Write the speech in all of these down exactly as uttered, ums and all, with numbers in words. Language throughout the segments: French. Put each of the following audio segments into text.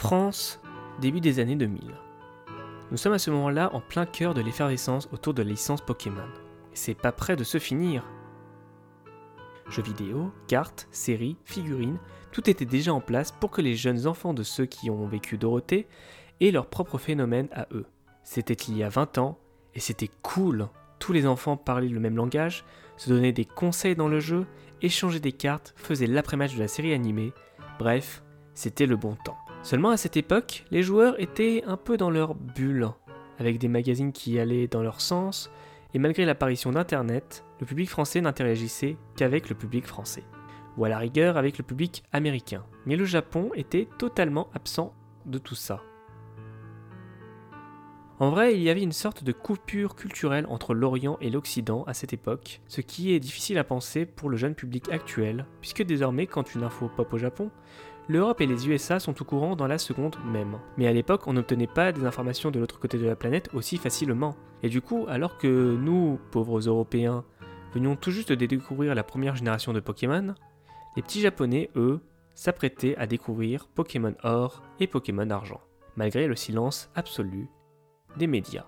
France, début des années deux mille. Nous sommes à ce moment-là en plein cœur de l'effervescence autour de la licence Pokémon. Et c'est pas près de se finir. Jeux vidéo, cartes, séries, figurines, tout était déjà en place pour que les jeunes enfants de ceux qui ont vécu Dorothée aient leur propre phénomène à eux. C'était il y a vingt ans, et c'était cool. Tous les enfants parlaient le même langage, se donnaient des conseils dans le jeu, échangeaient des cartes, faisaient l'après-match de la série animée. Bref, c'était le bon temps. Seulement à cette époque, les joueurs étaient un peu dans leur bulle, avec des magazines qui allaient dans leur sens, et malgré l'apparition d'Internet, le public français n'interagissait qu'avec le public français, ou à la rigueur avec le public américain. Mais le Japon était totalement absent de tout ça. En vrai, il y avait une sorte de coupure culturelle entre l'Orient et l'Occident à cette époque, ce qui est difficile à penser pour le jeune public actuel, puisque désormais, quand une info pop au Japon, l'Europe et les U S A sont au courant dans la seconde même. Mais à l'époque, on n'obtenait pas des informations de l'autre côté de la planète aussi facilement. Et du coup, alors que nous, pauvres Européens, venions tout juste de découvrir la première génération de Pokémon, les petits Japonais, eux, s'apprêtaient à découvrir Pokémon Or et Pokémon Argent, malgré le silence absolu des médias.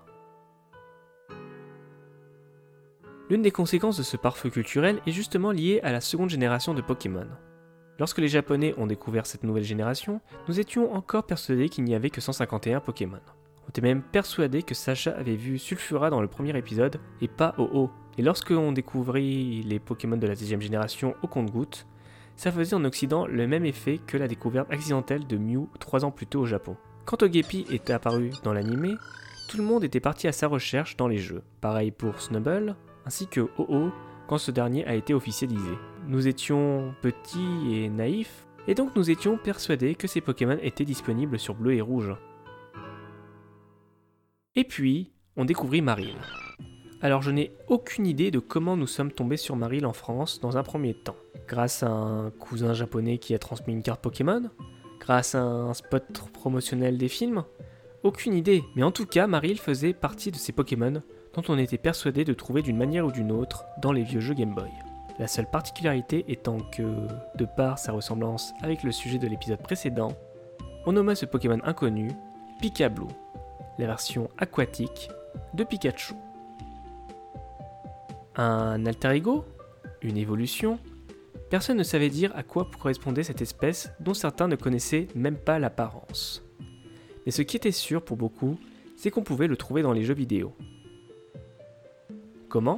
L'une des conséquences de ce pare-feu culturel est justement liée à la seconde génération de Pokémon. Lorsque les Japonais ont découvert cette nouvelle génération, nous étions encore persuadés qu'il n'y avait que cent cinquante et un Pokémon. On était même persuadés que Sacha avait vu Sulfura dans le premier épisode et pas Ho-Oh. Et lorsque on découvrit les Pokémon de la deuxième génération au compte-gouttes, ça faisait en Occident le même effet que la découverte accidentelle de Mew trois ans plus tôt au Japon. Quand Togepi est apparu dans l'animé, tout le monde était parti à sa recherche dans les jeux. Pareil pour Snubbull, ainsi que Ho-Oh quand ce dernier a été officialisé. Nous étions petits et naïfs, et donc nous étions persuadés que ces Pokémon étaient disponibles sur Bleu et Rouge. Et puis, on découvrit Marill. Alors je n'ai aucune idée de comment nous sommes tombés sur Marill en France dans un premier temps. Grâce à un cousin japonais qui a transmis une carte Pokémon ? Grâce à un spot promotionnel des films ? Aucune idée, mais en tout cas, Marill faisait partie de ces Pokémon dont on était persuadé de trouver d'une manière ou d'une autre dans les vieux jeux Game Boy. La seule particularité étant que, de par sa ressemblance avec le sujet de l'épisode précédent, on nomma ce Pokémon inconnu Pikablue, la version aquatique de Pikachu. Un alter ego ? Une évolution ? Personne ne savait dire à quoi correspondait cette espèce dont certains ne connaissaient même pas l'apparence. Mais ce qui était sûr pour beaucoup, c'est qu'on pouvait le trouver dans les jeux vidéo. Comment ?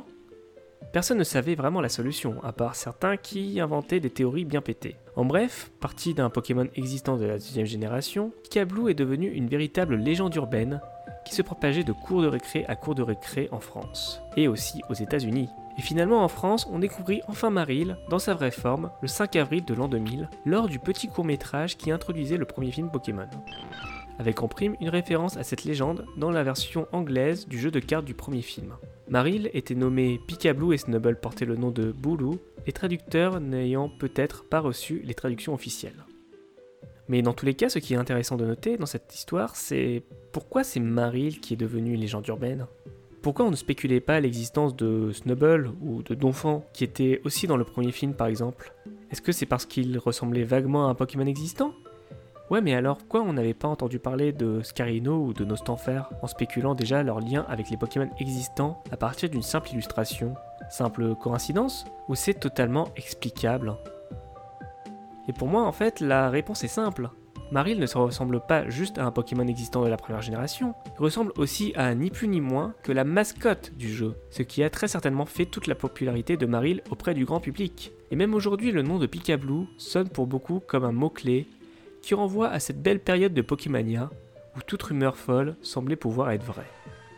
Personne ne savait vraiment la solution, à part certains qui inventaient des théories bien pétées. En bref, parti d'un Pokémon existant de la deuxième génération, Pikablue est devenu une véritable légende urbaine qui se propageait de cours de récré à cours de récré en France, et aussi aux États-Unis. Et finalement en France, on découvrit enfin Marill dans sa vraie forme le cinq avril de l'an deux mille, lors du petit court-métrage qui introduisait le premier film Pokémon, avec en prime une référence à cette légende dans la version anglaise du jeu de cartes du premier film. Marill était nommé Pikablue et Snubbull portait le nom de Boulou, les traducteurs n'ayant peut-être pas reçu les traductions officielles. Mais dans tous les cas, ce qui est intéressant de noter dans cette histoire, c'est pourquoi c'est Marill qui est devenu une légende urbaine ? Pourquoi on ne spéculait pas l'existence de Snubbull ou de Donphan, qui était aussi dans le premier film par exemple ? Est-ce que c'est parce qu'il ressemblait vaguement à un Pokémon existant ? Ouais, mais alors pourquoi on n'avait pas entendu parler de Scarino ou de Nostanfer en spéculant déjà leur lien avec les Pokémon existants à partir d'une simple illustration ? Simple coïncidence ? Ou c'est totalement explicable ? Et pour moi, en fait, la réponse est simple. Marill ne se ressemble pas juste à un Pokémon existant de la première génération, il ressemble aussi à ni plus ni moins que la mascotte du jeu, ce qui a très certainement fait toute la popularité de Marill auprès du grand public. Et même aujourd'hui, le nom de Pikablue sonne pour beaucoup comme un mot-clé qui renvoie à cette belle période de Pokémania où toute rumeur folle semblait pouvoir être vraie.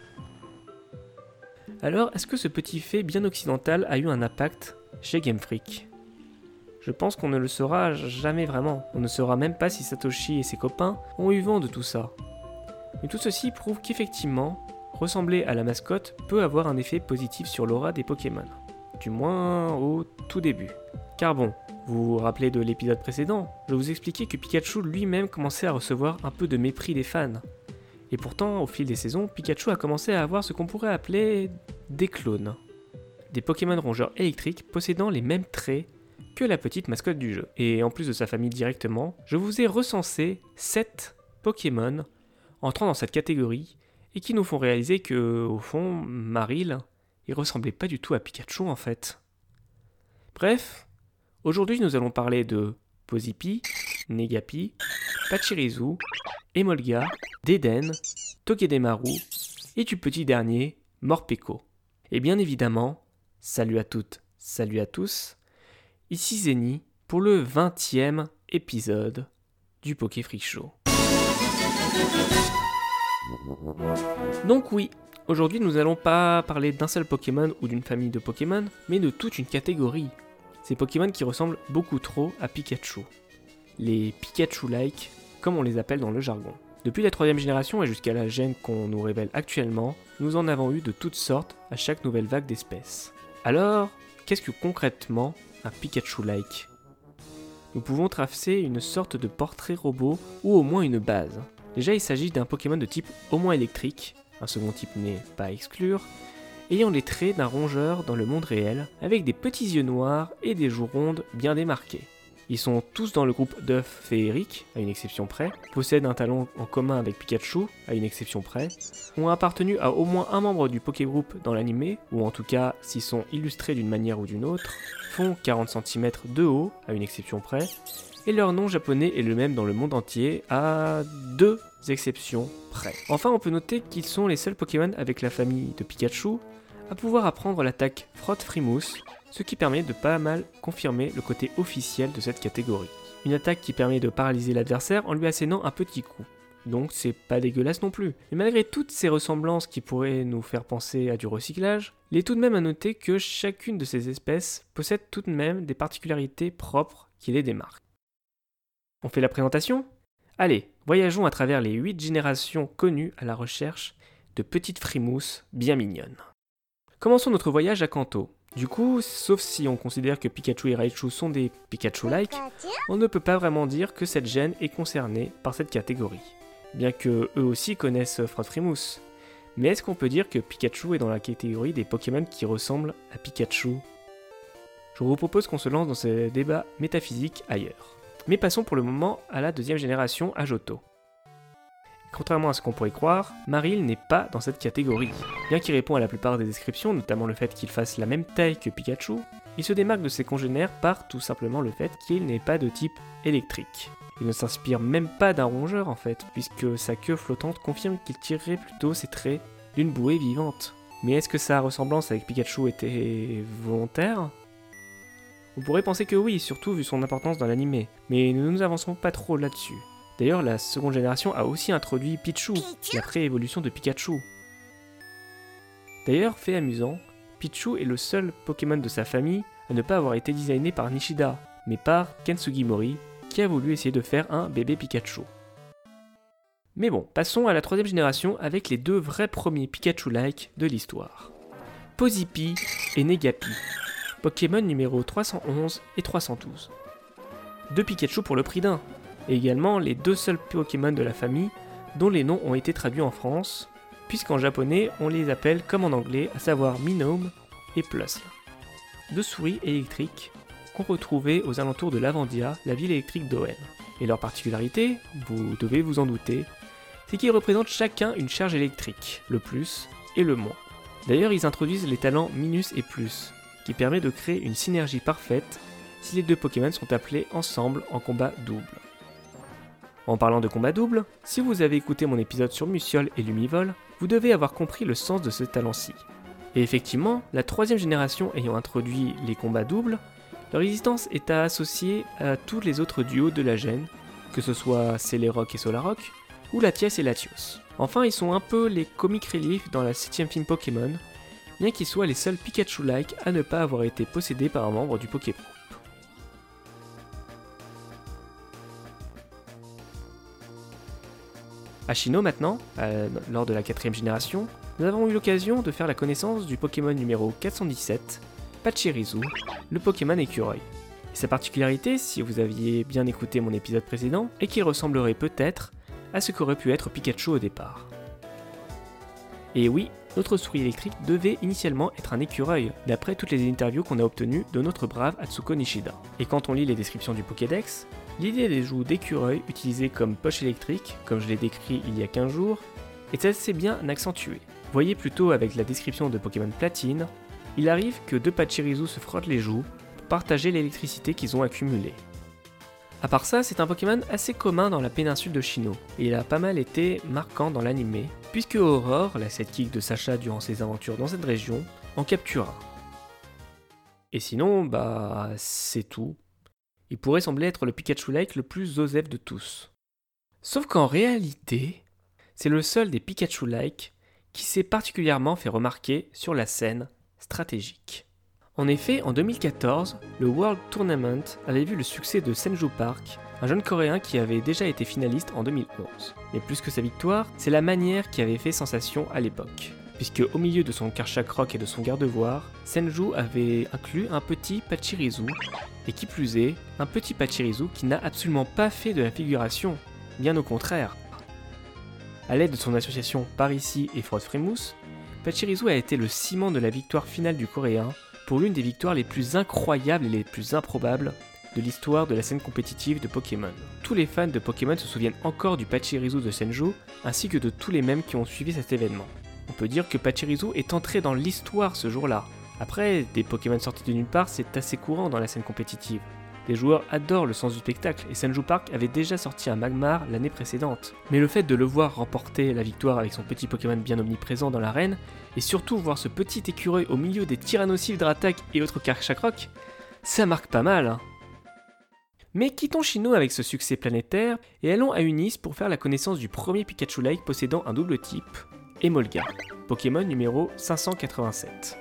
Alors, est-ce que ce petit fait bien occidental a eu un impact chez Game Freak ? Je pense qu'on ne le saura jamais vraiment. On ne saura même pas si Satoshi et ses copains ont eu vent de tout ça. Mais tout ceci prouve qu'effectivement, ressembler à la mascotte peut avoir un effet positif sur l'aura des Pokémon. Du moins au tout début. Car bon, vous vous rappelez de l'épisode précédent, je vous expliquais que Pikachu lui-même commençait à recevoir un peu de mépris des fans. Et pourtant, au fil des saisons, Pikachu a commencé à avoir ce qu'on pourrait appeler des clones. Des Pokémon rongeurs électriques possédant les mêmes traits que la petite mascotte du jeu. Et en plus de sa famille directement, je vous ai recensé sept Pokémon entrant dans cette catégorie et qui nous font réaliser que, au fond, Marill, il ressemblait pas du tout à Pikachu en fait. Bref, aujourd'hui nous allons parler de Pozipi, Negapi, Pachirisu, Emolga, Deden, Togedemaru et du petit dernier, Morpeko. Et bien évidemment, salut à toutes, salut à tous, ici Zeni pour le vingtième épisode du Poké Freak Show. Donc oui, aujourd'hui nous n'allons pas parler d'un seul Pokémon ou d'une famille de Pokémon, mais de toute une catégorie. Ces Pokémon qui ressemblent beaucoup trop à Pikachu. Les Pikachu-like, comme on les appelle dans le jargon. Depuis la troisième génération et jusqu'à la gène qu'on nous révèle actuellement, nous en avons eu de toutes sortes à chaque nouvelle vague d'espèces. Alors, qu'est-ce que concrètement un Pikachu-like ? Nous pouvons tracer une sorte de portrait robot ou au moins une base. Déjà, il s'agit d'un Pokémon de type au moins électrique, un second type n'est pas à exclure, ayant les traits d'un rongeur dans le monde réel, avec des petits yeux noirs et des joues rondes bien démarquées. Ils sont tous dans le groupe d'œufs féeriques, à une exception près, possèdent un talon en commun avec Pikachu, à une exception près, ont appartenu à au moins un membre du Pokégroup dans l'anime, ou en tout cas s'ils sont illustrés d'une manière ou d'une autre, font quarante centimètres de haut, à une exception près, et leur nom japonais est le même dans le monde entier, à deux exceptions près. Enfin, on peut noter qu'ils sont les seuls Pokémon avec la famille de Pikachu à pouvoir apprendre l'attaque Frotte-Frimousse, ce qui permet de pas mal confirmer le côté officiel de cette catégorie. Une attaque qui permet de paralyser l'adversaire en lui assénant un petit coup. Donc c'est pas dégueulasse non plus. Mais malgré toutes ces ressemblances qui pourraient nous faire penser à du recyclage, il est tout de même à noter que chacune de ces espèces possède tout de même des particularités propres qui les démarquent. On fait la présentation ? Allez, voyageons à travers les huit générations connues à la recherche de petites frimousses bien mignonnes. Commençons notre voyage à Kanto. Du coup, sauf si on considère que Pikachu et Raichu sont des Pikachu-like, on ne peut pas vraiment dire que cette gène est concernée par cette catégorie. Bien que eux aussi connaissent Frotte-Frimousse. Mais est-ce qu'on peut dire que Pikachu est dans la catégorie des Pokémon qui ressemblent à Pikachu ? Je vous propose qu'on se lance dans ce débat métaphysique ailleurs. Mais passons pour le moment à la deuxième génération à Johto. Contrairement à ce qu'on pourrait croire, Marill n'est pas dans cette catégorie. Bien qu'il répond à la plupart des descriptions, notamment le fait qu'il fasse la même taille que Pikachu, il se démarque de ses congénères par tout simplement le fait qu'il n'est pas de type électrique. Il ne s'inspire même pas d'un rongeur en fait, puisque sa queue flottante confirme qu'il tirerait plutôt ses traits d'une bouée vivante. Mais est-ce que sa ressemblance avec Pikachu était volontaire ? On pourrait penser que oui, surtout vu son importance dans l'anime, mais nous ne nous avançons pas trop là-dessus. D'ailleurs, la seconde génération a aussi introduit Pichu, la pré-évolution de Pikachu. D'ailleurs, fait amusant, Pichu est le seul Pokémon de sa famille à ne pas avoir été designé par Nishida, mais par Ken Sugimori, qui a voulu essayer de faire un bébé Pikachu. Mais bon, passons à la troisième génération avec les deux vrais premiers Pikachu-like de l'histoire. Pozipi et Negapi, Pokémon numéro trois cent onze et trois cent douze. Deux Pikachu pour le prix d'un, et également les deux seuls Pokémon de la famille dont les noms ont été traduits en France, puisqu'en japonais on les appelle comme en anglais, à savoir Minome et Plusle. Deux souris électriques qu'on retrouvait aux alentours de Lavandia, la ville électrique d'Oen. Et leur particularité, vous devez vous en douter, c'est qu'ils représentent chacun une charge électrique, le plus et le moins. D'ailleurs, ils introduisent les talents Minus et Plus, qui permet de créer une synergie parfaite si les deux Pokémon sont appelés ensemble en combat double. En parlant de combat double, si vous avez écouté mon épisode sur Muciole et Lumivol, vous devez avoir compris le sens de ce talent-ci. Et effectivement, la troisième génération ayant introduit les combats doubles, leur existence est à associer à tous les autres duos de la gène, que ce soit Celeroc et Solrock, ou Latias et Latios. Enfin, ils sont un peu les comic relief dans la septième team Pokémon, bien qu'ils soient les seuls Pikachu-like à ne pas avoir été possédés par un membre du Pokégroup. À Sinnoh maintenant, euh, lors de la quatrième génération, nous avons eu l'occasion de faire la connaissance du Pokémon numéro quatre cent dix-sept, Pachirisu, le Pokémon écureuil. Et sa particularité, si vous aviez bien écouté mon épisode précédent, est qu'il ressemblerait peut-être à ce qu'aurait pu être Pikachu au départ. Et oui, notre souris électrique devait initialement être un écureuil, d'après toutes les interviews qu'on a obtenues de notre brave Atsuko Nishida. Et quand on lit les descriptions du Pokédex, L'idée des joues d'écureuil utilisées comme poche électrique, comme je l'ai décrit il y a quinze jours, est assez bien accentuée. Voyez plutôt avec la description de Pokémon Platine, il arrive que deux Pachirisu se frottent les joues pour partager l'électricité qu'ils ont accumulée. A part ça, c'est un Pokémon assez commun dans la péninsule de Sinnoh, et il a pas mal été marquant dans l'anime, puisque Aurore, la sidekick de Sacha durant ses aventures dans cette région, en captura. Et sinon, bah, c'est tout. Il pourrait sembler être le Pikachu-like le plus osef de tous. Sauf qu'en réalité, c'est le seul des Pikachu-like qui s'est particulièrement fait remarquer sur la scène stratégique. En effet, en deux mille quatorze, le World Tournament avait vu le succès de Senju Park, un jeune coréen qui avait déjà été finaliste en deux mille onze. Mais plus que sa victoire, c'est la manière qui avait fait sensation à l'époque. Puisque au milieu de son Karchak-Rock et de son garde-voire, Senju avait inclus un petit Pachirisu, et qui plus est, un petit Pachirisu qui n'a absolument pas fait de la figuration, bien au contraire. A l'aide de son association Par Ici et Frost Frémousse, Pachirisu a été le ciment de la victoire finale du coréen, pour l'une des victoires les plus incroyables et les plus improbables de l'histoire de la scène compétitive de Pokémon. Tous les fans de Pokémon se souviennent encore du Pachirisu de Senju, ainsi que de tous les mèmes qui ont suivi cet événement. On peut dire que Pachirisu est entré dans l'histoire ce jour-là. Après, des Pokémon sortis de nulle part, c'est assez courant dans la scène compétitive. Les joueurs adorent le sens du spectacle, et Senju Park avait déjà sorti un Magmar l'année précédente. Mais le fait de le voir remporter la victoire avec son petit Pokémon bien omniprésent dans l'arène, et surtout voir ce petit écureuil au milieu des Tyrannosaures Dratak et autres Karchak-Rock, ça marque pas mal, hein. Mais quittons Sinnoh avec ce succès planétaire, et allons à Unis pour faire la connaissance du premier Pikachu-like possédant un double type, Emolga, Pokémon numéro cinq cent quatre-vingt-sept.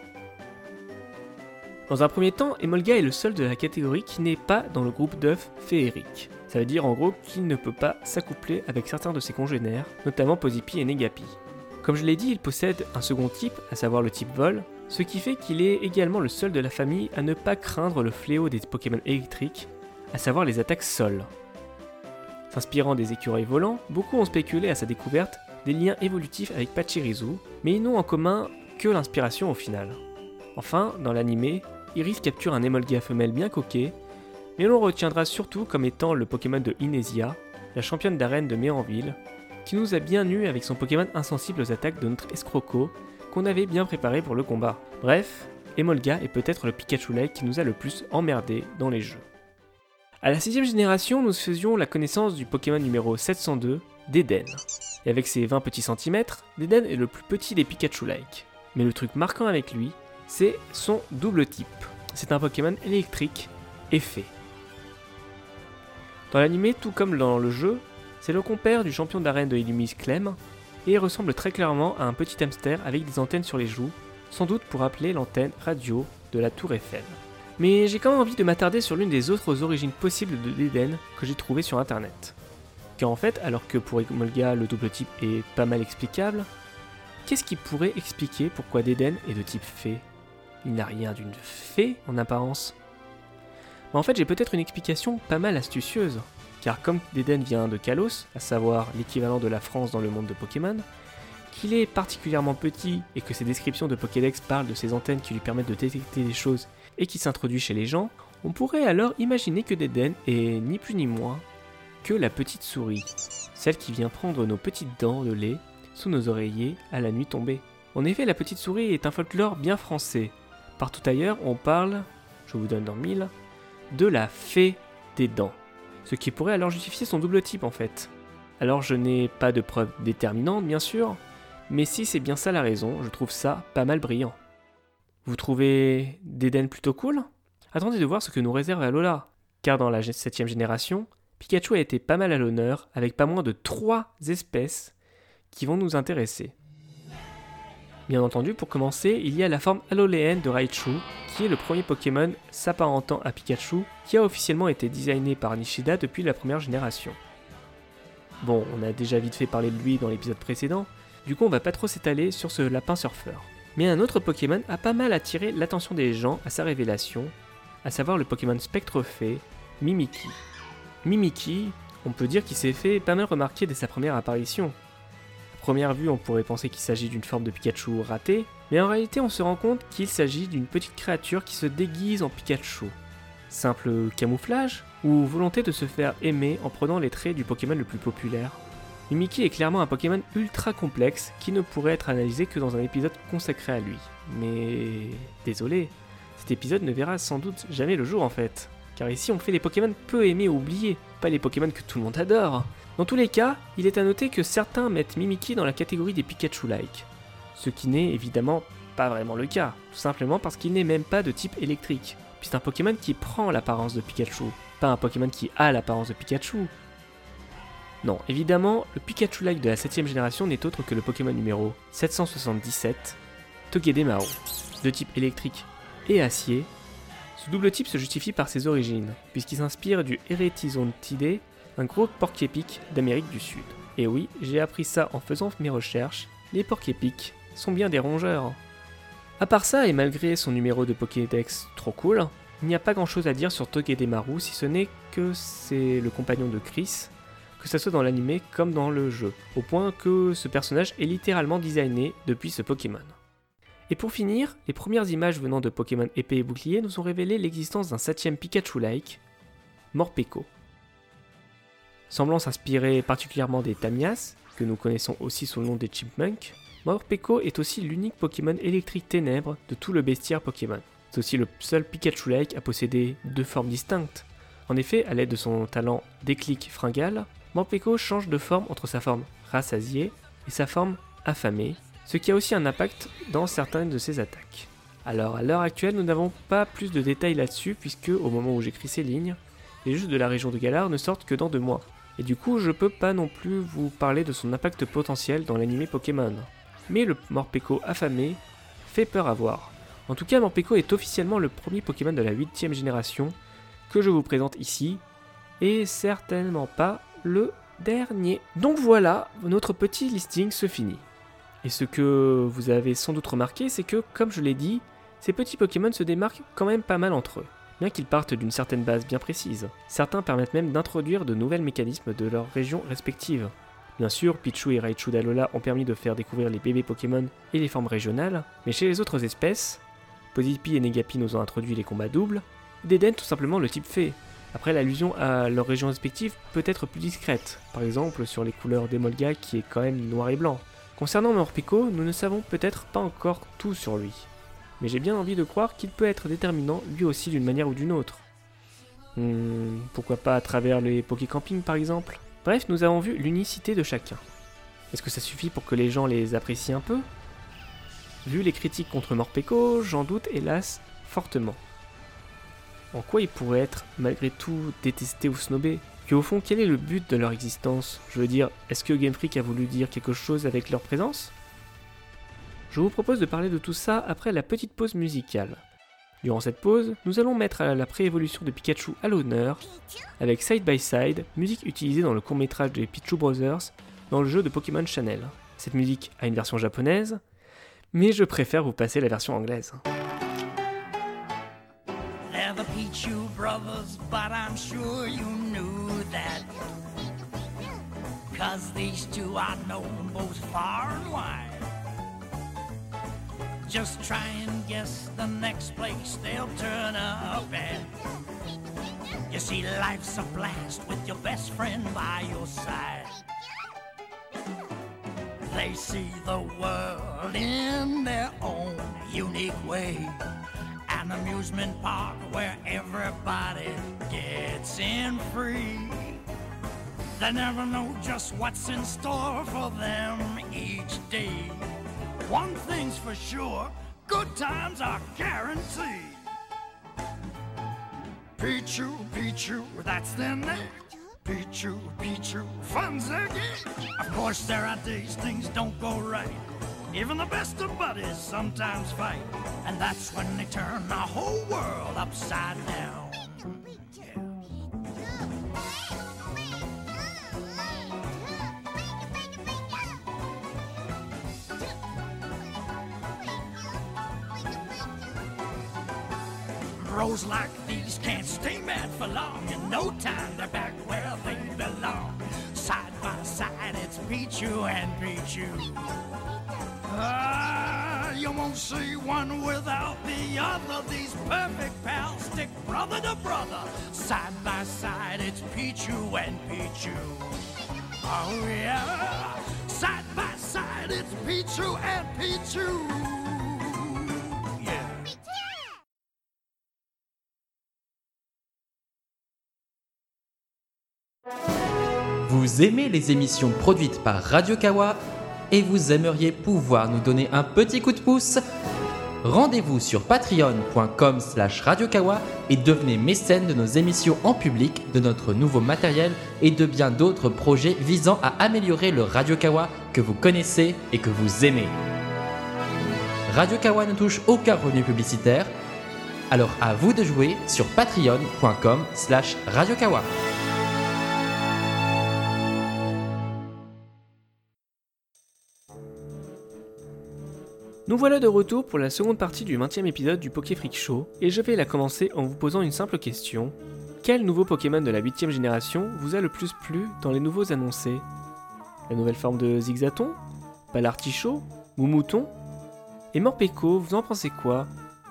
Dans un premier temps, Emolga est le seul de la catégorie qui n'est pas dans le groupe d'œufs féeriques. Ça veut dire en gros qu'il ne peut pas s'accoupler avec certains de ses congénères, notamment Pozipi et Negapi. Comme je l'ai dit, il possède un second type, à savoir le type vol, ce qui fait qu'il est également le seul de la famille à ne pas craindre le fléau des Pokémon électriques, à savoir les attaques sol. S'inspirant des écureuils volants, beaucoup ont spéculé à sa découverte des liens évolutifs avec Pachirisu, mais ils n'ont en commun que l'inspiration au final. Enfin, dans l'anime, Iris capture un Emolga femelle bien coquet, mais l'on retiendra surtout comme étant le Pokémon de Inésia, la championne d'arène de Méranville, qui nous a bien eu avec son Pokémon insensible aux attaques de notre escroco, qu'on avait bien préparé pour le combat. Bref, Emolga est peut-être le Pikachu-like qui nous a le plus emmerdé dans les jeux. A la sixième génération, nous faisions la connaissance du Pokémon numéro sept cent deux, Deden. Et avec ses vingt petits centimètres, Deden est le plus petit des Pikachu-like. Mais le truc marquant avec lui, c'est son double type. C'est un Pokémon électrique et fée. Dans l'anime, tout comme dans le jeu, c'est le compère du champion d'arène de Illumise Clem, et il ressemble très clairement à un petit hamster avec des antennes sur les joues, sans doute pour appeler l'antenne radio de la Tour Eiffel. Mais j'ai quand même envie de m'attarder sur l'une des autres origines possibles de Deden que j'ai trouvées sur internet. Car en fait, alors que pour Emolga le double type est pas mal explicable, qu'est-ce qui pourrait expliquer pourquoi Deden est de type fée ? Il n'a rien d'une fée en apparence. Mais en fait, j'ai peut-être une explication pas mal astucieuse, car comme Deden vient de Kalos, à savoir l'équivalent de la France dans le monde de Pokémon, qu'il est particulièrement petit et que ses descriptions de Pokédex parlent de ses antennes qui lui permettent de détecter des choses et qui s'introduit chez les gens, on pourrait alors imaginer que Deden est ni plus ni moins que la petite souris, celle qui vient prendre nos petites dents de lait sous nos oreillers à la nuit tombée. En effet, la petite souris est un folklore bien français. Partout ailleurs, on parle, je vous donne dans mille, de la fée des dents, ce qui pourrait alors justifier son double type en fait. Alors je n'ai pas de preuves déterminantes bien sûr, mais si c'est bien ça la raison, je trouve ça pas mal brillant. Vous trouvez Deden plutôt cool ? Attendez de voir ce que nous réserve Alola, car dans la septième génération, Pikachu a été pas mal à l'honneur avec pas moins de trois espèces qui vont nous intéresser. Bien entendu, pour commencer, il y a la forme aloléenne de Raichu, qui est le premier Pokémon s'apparentant à Pikachu, qui a officiellement été designé par Nishida depuis la première génération. Bon, on a déjà vite fait parler de lui dans l'épisode précédent, du coup on va pas trop s'étaler sur ce lapin surfeur. Mais un autre Pokémon a pas mal attiré l'attention des gens à sa révélation, à savoir le Pokémon Spectre-Fée, Mimikyu. Mimikyu, on peut dire qu'il s'est fait pas mal remarquer dès sa première apparition. À première vue, on pourrait penser qu'il s'agit d'une forme de Pikachu ratée, mais en réalité on se rend compte qu'il s'agit d'une petite créature qui se déguise en Pikachu. Simple camouflage ? ou volonté de se faire aimer en prenant les traits du Pokémon le plus populaire. Mimikyu est clairement un Pokémon ultra complexe qui ne pourrait être analysé que dans un épisode consacré à lui. Mais... désolé, cet épisode ne verra sans doute jamais le jour en fait. Car ici on fait les Pokémon peu aimés ou oubliés, pas les Pokémon que tout le monde adore. Dans tous les cas, il est à noter que certains mettent Mimikyu dans la catégorie des Pikachu-like. Ce qui n'est évidemment pas vraiment le cas, tout simplement parce qu'il n'est même pas de type électrique. Puis c'est un Pokémon qui prend l'apparence de Pikachu, pas un Pokémon qui a l'apparence de Pikachu. Non, évidemment, le Pikachu-like de la septième génération n'est autre que le Pokémon numéro sept cent soixante-dix-sept, Togedemaru. De type électrique et acier, ce double type se justifie par ses origines, puisqu'il s'inspire du Eretizontidae, un gros porc-épic d'Amérique du Sud. Et oui, j'ai appris ça en faisant mes recherches, les porcs-épics sont bien des rongeurs. A part ça, et malgré son numéro de Pokédex trop cool, il n'y a pas grand chose à dire sur Togedemaru si ce n'est que c'est le compagnon de Chris, que ce soit dans l'anime comme dans le jeu, au point que ce personnage est littéralement designé depuis ce Pokémon. Et pour finir, les premières images venant de Pokémon épée et bouclier nous ont révélé l'existence d'un septième Pikachu-like, Morpeko. Semblant s'inspirer particulièrement des Tamias, que nous connaissons aussi sous le nom des Chipmunks, Morpeko est aussi l'unique Pokémon électrique ténèbres de tout le bestiaire Pokémon. C'est aussi le seul Pikachu-like à posséder deux formes distinctes. En effet, à l'aide de son talent déclic fringal, Morpeko change de forme entre sa forme rassasiée et sa forme affamée, ce qui a aussi un impact dans certaines de ses attaques. Alors à l'heure actuelle, nous n'avons pas plus de détails là-dessus puisque au moment où j'écris ces lignes, les jeux de la région de Galar ne sortent que dans deux mois. Et du coup, je peux pas non plus vous parler de son impact potentiel dans l'anime Pokémon. Mais le Morpeko affamé fait peur à voir. En tout cas, Morpeko est officiellement le premier Pokémon de la huitième génération que je vous présente ici, et certainement pas le dernier. Donc voilà, notre petit listing se finit. Et ce que vous avez sans doute remarqué, c'est que, comme je l'ai dit, ces petits Pokémon se démarquent quand même pas mal entre eux, bien qu'ils partent d'une certaine base bien précise. Certains permettent même d'introduire de nouveaux mécanismes de leurs régions respectives. Bien sûr, Pichu et Raichu d'Alola ont permis de faire découvrir les bébés Pokémon et les formes régionales, mais chez les autres espèces, Posipi et Negapi nous ont introduit les combats doubles, et Deden tout simplement le type fée. Après, l'allusion à leurs régions respectives peut être plus discrète, par exemple sur les couleurs d'Emolga qui est quand même noir et blanc. Concernant Morpeko, nous ne savons peut-être pas encore tout sur lui, mais j'ai bien envie de croire qu'il peut être déterminant lui aussi d'une manière ou d'une autre. Hmm, pourquoi pas à travers les Pokécamping par exemple. Bref, nous avons vu l'unicité de chacun. Est-ce que ça suffit pour que les gens les apprécient un peu ? Vu les critiques contre Morpeko, j'en doute hélas fortement. En quoi ils pourraient être, malgré tout, détestés ou snobés ? Puis au fond, quel est le but de leur existence ? Je veux dire, est-ce que Game Freak a voulu dire quelque chose avec leur présence ? Je vous propose de parler de tout ça après la petite pause musicale. Durant cette pause, nous allons mettre la pré-évolution de Pikachu à l'honneur, avec Side by Side, musique utilisée dans le court-métrage des Pichu Brothers, dans le jeu de Pokémon Channel. Cette musique a une version japonaise, mais je préfère vous passer la version anglaise. They're the Pichu brothers, but I'm sure you knew that. Cause these two are known both far and wide. Just try and guess the next place they'll turn up at. You see, life's a blast with your best friend by your side. They see the world in their own unique way. An amusement park where everybody gets in free. They never know just what's in store for them each day. One thing's for sure, good times are guaranteed. Pichu, Pichu, that's their name. Pichu, Pichu, fun's their game. Of course there are days things don't go right. Even the best of buddies sometimes fight. And that's when they turn the whole world upside down. Bros like these can't stay mad for long. In no time they're back where they belong. Side by side it's Pichu and Pichu. Ah, you won't see one without the other. These perfect pals stick brother to brother. Side by side, it's Pichu and Pichu. Oh yeah, side by side, it's Pichu and Pichu. Yeah. Vous aimez les émissions produites par Radio Kawa et vous aimeriez pouvoir nous donner un petit coup de pouce? Rendez-vous sur patreon point com slash radio kawa et devenez mécène de nos émissions en public, de notre nouveau matériel et de bien d'autres projets visant à améliorer le Radio Kawa que vous connaissez et que vous aimez. Radio Kawa ne touche aucun revenu publicitaire, alors à vous de jouer sur patreon point com slash radio kawa. Nous voilà de retour pour la seconde partie du vingtième épisode du Poké Freak Show, et je vais la commencer en vous posant une simple question. Quel nouveau Pokémon de la huitième génération vous a le plus plu dans les nouveaux annoncés? La nouvelle forme de Zigzaton? Palartichaut? Moumouton? Et Morpeko, vous en pensez quoi?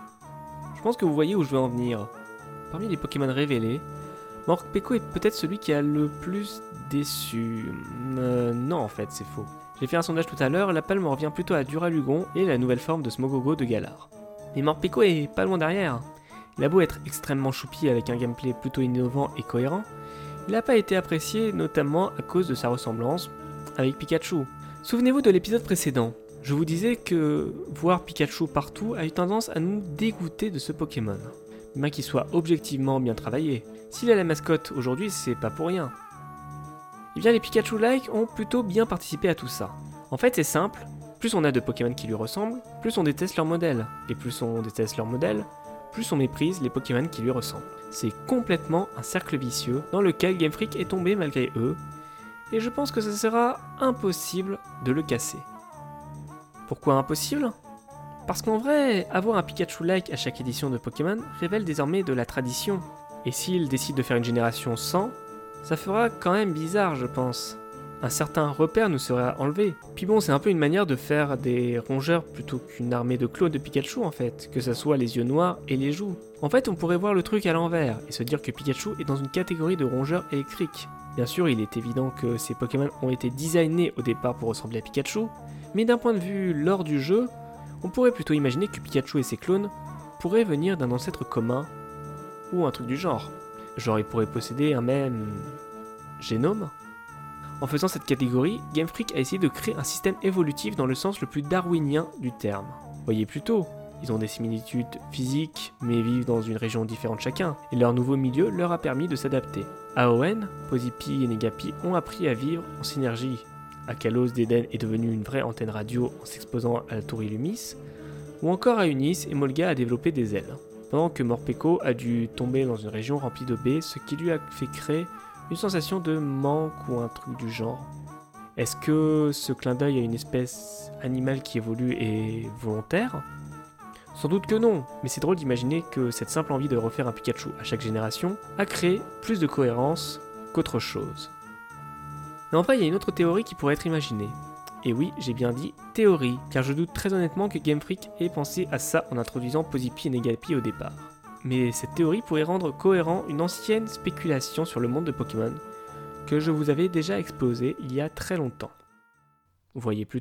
Je pense que vous voyez où je veux en venir. Parmi les Pokémon révélés, Morpeko est peut-être celui qui a le plus déçu. Euh, non en fait, c'est faux. J'ai fait un sondage tout à l'heure, la palme revient plutôt à Duralugon et la nouvelle forme de Smogogo de Galar. Mais Morpeko est pas loin derrière. Il a beau être extrêmement choupi avec un gameplay plutôt innovant et cohérent, il n'a pas été apprécié notamment à cause de sa ressemblance avec Pikachu. Souvenez-vous de l'épisode précédent, je vous disais que voir Pikachu partout a eu tendance à nous dégoûter de ce Pokémon, bien qu'il soit objectivement bien travaillé. S'il a la mascotte aujourd'hui, c'est pas pour rien. Eh bien les Pikachu-like ont plutôt bien participé à tout ça. En fait c'est simple, plus on a de Pokémon qui lui ressemblent, plus on déteste leur modèle. Et plus on déteste leur modèle, plus on méprise les Pokémon qui lui ressemblent. C'est complètement un cercle vicieux dans lequel Game Freak est tombé malgré eux, et je pense que ce sera impossible de le casser. Pourquoi impossible? Parce qu'en vrai, avoir un Pikachu-like à chaque édition de Pokémon révèle désormais de la tradition. Et s'ils décident de faire une génération sans, ça fera quand même bizarre, je pense. Un certain repère nous serait enlevé. Puis bon, c'est un peu une manière de faire des rongeurs plutôt qu'une armée de clones de Pikachu en fait, que ça soit les yeux noirs et les joues. En fait, on pourrait voir le truc à l'envers et se dire que Pikachu est dans une catégorie de rongeurs électriques. Bien sûr, il est évident que ces Pokémon ont été designés au départ pour ressembler à Pikachu, mais d'un point de vue lore du jeu, on pourrait plutôt imaginer que Pikachu et ses clones pourraient venir d'un ancêtre commun, ou un truc du genre. Genre il pourrait posséder un même génome. En faisant cette catégorie, Game Freak a essayé de créer un système évolutif dans le sens le plus darwinien du terme. Voyez plutôt, ils ont des similitudes physiques, mais vivent dans une région différente chacun, et leur nouveau milieu leur a permis de s'adapter. À Hoenn, Posipi et Negapi ont appris à vivre en synergie. À Kalos, Deden est devenu une vraie antenne radio en s'exposant à la tour Illumis, ou encore à Unis, Emolga a développé des ailes. Pendant que Morpeko a dû tomber dans une région remplie de baies, ce qui lui a fait créer une sensation de manque ou un truc du genre. Est-ce que ce clin d'œil à une espèce animale qui évolue est volontaire? Sans doute que non, mais c'est drôle d'imaginer que cette simple envie de refaire un Pikachu à chaque génération a créé plus de cohérence qu'autre chose. Mais en vrai, il y a une autre théorie qui pourrait être imaginée. Et oui, j'ai bien dit théorie, car je doute très honnêtement que Game Freak ait pensé à ça en introduisant Posipi et Negapi au départ. Mais cette théorie pourrait rendre cohérent une ancienne spéculation sur le monde de Pokémon, que je vous avais déjà exposé il y a très longtemps. Vous voyez plutôt ?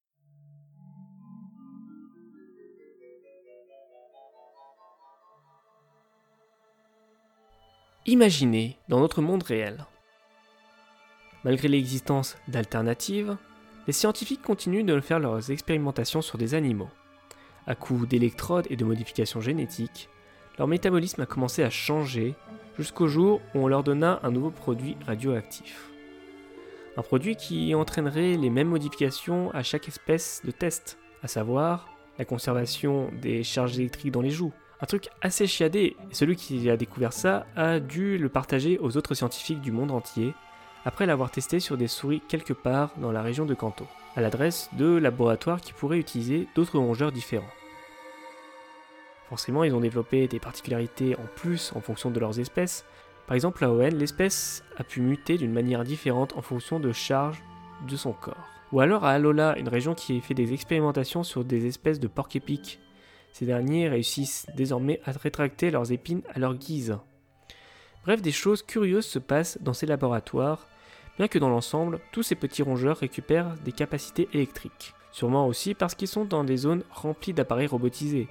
Imaginez dans notre monde réel. Malgré l'existence d'alternatives, les scientifiques continuent de faire leurs expérimentations sur des animaux. À coup d'électrodes et de modifications génétiques, leur métabolisme a commencé à changer jusqu'au jour où on leur donna un nouveau produit radioactif. Un produit qui entraînerait les mêmes modifications à chaque espèce de test, à savoir la conservation des charges électriques dans les joues. Un truc assez chiadé, et celui qui a découvert ça a dû le partager aux autres scientifiques du monde entier, après l'avoir testé sur des souris quelque part dans la région de Kanto, à l'adresse de laboratoires qui pourraient utiliser d'autres rongeurs différents. Forcément, ils ont développé des particularités en plus en fonction de leurs espèces. Par exemple, à Hoenn, l'espèce a pu muter d'une manière différente en fonction de charge de son corps. Ou alors à Alola, une région qui fait des expérimentations sur des espèces de porc-épics. Ces derniers réussissent désormais à rétracter leurs épines à leur guise. Bref, des choses curieuses se passent dans ces laboratoires, bien que dans l'ensemble, tous ces petits rongeurs récupèrent des capacités électriques. Sûrement aussi parce qu'ils sont dans des zones remplies d'appareils robotisés.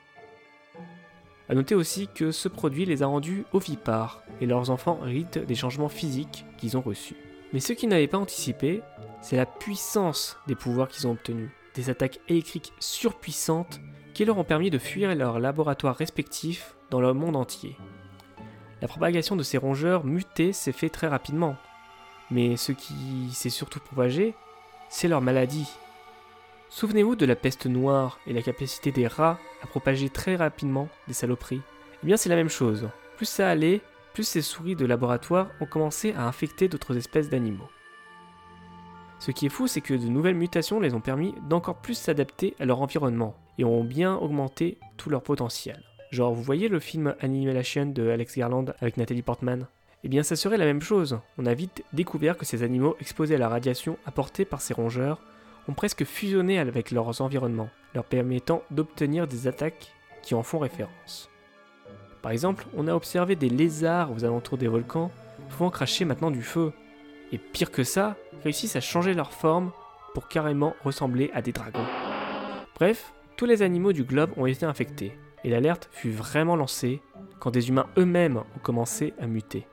A noter aussi que ce produit les a rendus ovipares, et leurs enfants héritent des changements physiques qu'ils ont reçus. Mais ce qu'ils n'avaient pas anticipé, c'est la puissance des pouvoirs qu'ils ont obtenus. Des attaques électriques surpuissantes qui leur ont permis de fuir leurs laboratoires respectifs dans le monde entier. La propagation de ces rongeurs mutés s'est fait très rapidement, mais ce qui s'est surtout propagé, c'est leur maladie. Souvenez-vous de la peste noire et la capacité des rats à propager très rapidement des saloperies. Eh bien c'est la même chose. Plus ça allait, plus ces souris de laboratoire ont commencé à infecter d'autres espèces d'animaux. Ce qui est fou, c'est que de nouvelles mutations les ont permis d'encore plus s'adapter à leur environnement et ont bien augmenté tout leur potentiel. Genre, vous voyez le film Annihilation de Alex Garland avec Nathalie Portman ? Eh bien ça serait la même chose. On a vite découvert que ces animaux exposés à la radiation apportée par ces rongeurs ont presque fusionné avec leurs environnements, leur permettant d'obtenir des attaques qui en font référence. Par exemple, on a observé des lézards aux alentours des volcans pouvant cracher maintenant du feu, et pire que ça, réussissent à changer leur forme pour carrément ressembler à des dragons. Bref, tous les animaux du globe ont été infectés, et l'alerte fut vraiment lancée quand des humains eux-mêmes ont commencé à muter.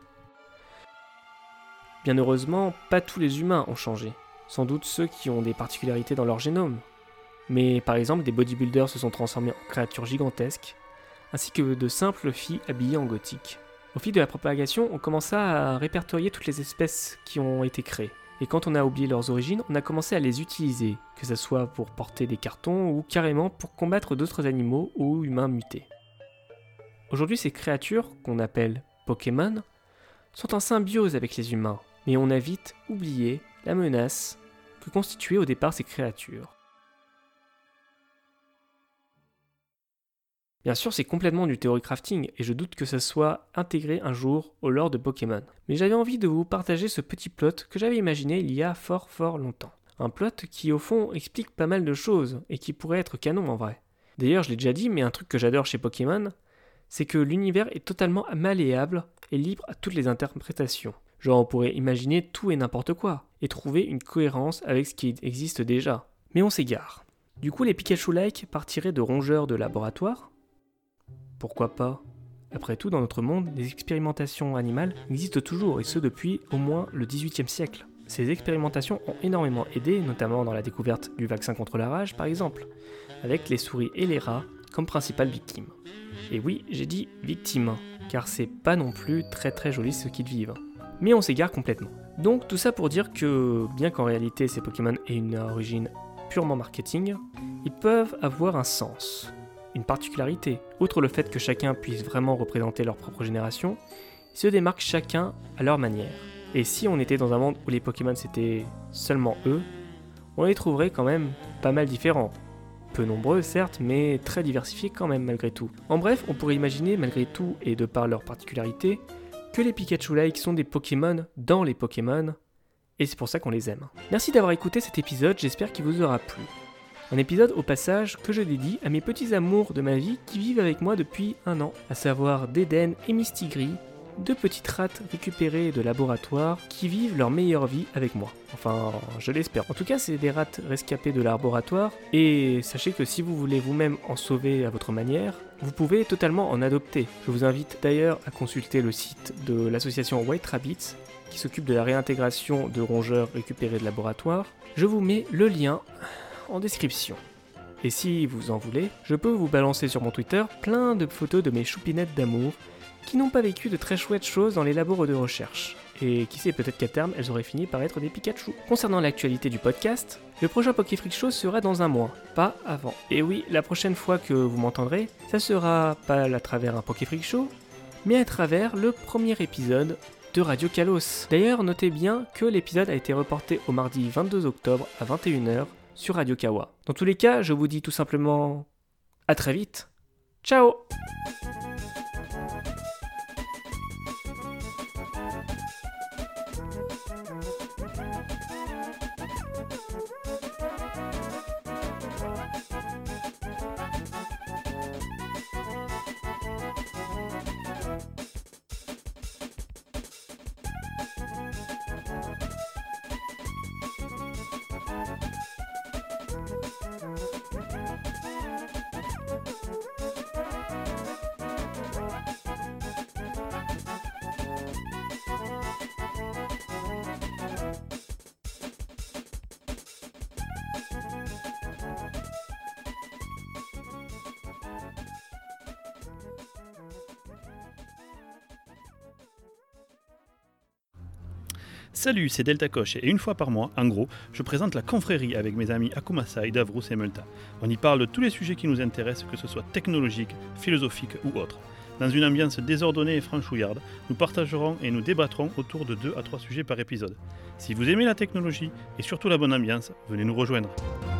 Bien heureusement, pas tous les humains ont changé. Sans doute ceux qui ont des particularités dans leur génome. Mais par exemple, des bodybuilders se sont transformés en créatures gigantesques, ainsi que de simples filles habillées en gothique. Au fil de la propagation, on commença à répertorier toutes les espèces qui ont été créées. Et quand on a oublié leurs origines, on a commencé à les utiliser, que ce soit pour porter des cartons ou carrément pour combattre d'autres animaux ou humains mutés. Aujourd'hui, ces créatures, qu'on appelle Pokémon, sont en symbiose avec les humains, mais on a vite oublié la menace que constituaient au départ ces créatures. Bien sûr, c'est complètement du theory crafting, et je doute que ça soit intégré un jour au lore de Pokémon. Mais j'avais envie de vous partager ce petit plot que j'avais imaginé il y a fort fort longtemps. Un plot qui au fond explique pas mal de choses, et qui pourrait être canon en vrai. D'ailleurs, je l'ai déjà dit, mais un truc que j'adore chez Pokémon, c'est que l'univers est totalement malléable et libre à toutes les interprétations. Genre on pourrait imaginer tout et n'importe quoi, et trouver une cohérence avec ce qui existe déjà. Mais on s'égare. Du coup les Pikachu-like partiraient de rongeurs de laboratoire ? Pourquoi pas ? Après tout, dans notre monde, les expérimentations animales existent toujours, et ce depuis au moins le dix-huitième siècle. Ces expérimentations ont énormément aidé, notamment dans la découverte du vaccin contre la rage par exemple, avec les souris et les rats comme principales victimes. Et oui, j'ai dit victimes, car c'est pas non plus très très joli ce qu'ils vivent. Mais on s'égare complètement. Donc tout ça pour dire que, bien qu'en réalité ces Pokémon aient une origine purement marketing, ils peuvent avoir un sens, une particularité. Outre le fait que chacun puisse vraiment représenter leur propre génération, ils se démarquent chacun à leur manière. Et si on était dans un monde où les Pokémon c'était seulement eux, on les trouverait quand même pas mal différents. Peu nombreux certes, mais très diversifiés quand même malgré tout. En bref, on pourrait imaginer malgré tout, et de par leur particularité, que les Pikachu-like sont des Pokémon dans les Pokémon, et c'est pour ça qu'on les aime. Merci d'avoir écouté cet épisode, j'espère qu'il vous aura plu. Un épisode au passage que je dédie à mes petits amours de ma vie qui vivent avec moi depuis un an, à savoir Deden et Mistigris, deux petites rates récupérées de laboratoire qui vivent leur meilleure vie avec moi. Enfin, je l'espère. En tout cas, c'est des rates rescapées de laboratoire, et sachez que si vous voulez vous-même en sauver à votre manière, vous pouvez totalement en adopter. Je vous invite d'ailleurs à consulter le site de l'association White Rabbits, qui s'occupe de la réintégration de rongeurs récupérés de laboratoire. Je vous mets le lien en description. Et si vous en voulez, je peux vous balancer sur mon Twitter plein de photos de mes choupinettes d'amour qui n'ont pas vécu de très chouettes choses dans les labos de recherche. Et qui sait, peut-être qu'à terme, elles auraient fini par être des Pikachu. Concernant l'actualité du podcast, le prochain Pokéfreak Show sera dans un mois, pas avant. Et oui, la prochaine fois que vous m'entendrez, ça sera pas à travers un Pokéfreak Show, mais à travers le premier épisode de Radio Kalos. D'ailleurs, notez bien que l'épisode a été reporté au mardi vingt-deux octobre à vingt et une heures sur Radio Kawa. Dans tous les cas, je vous dis tout simplement à très vite. Ciao! Salut, c'est Delta Coche et une fois par mois, en gros, je présente la confrérie avec mes amis Akumasai, Davrous et Multa. On y parle de tous les sujets qui nous intéressent, que ce soit technologique, philosophique ou autre. Dans une ambiance désordonnée et franchouillarde, nous partagerons et nous débattrons autour de deux à trois sujets par épisode. Si vous aimez la technologie et surtout la bonne ambiance, venez nous rejoindre.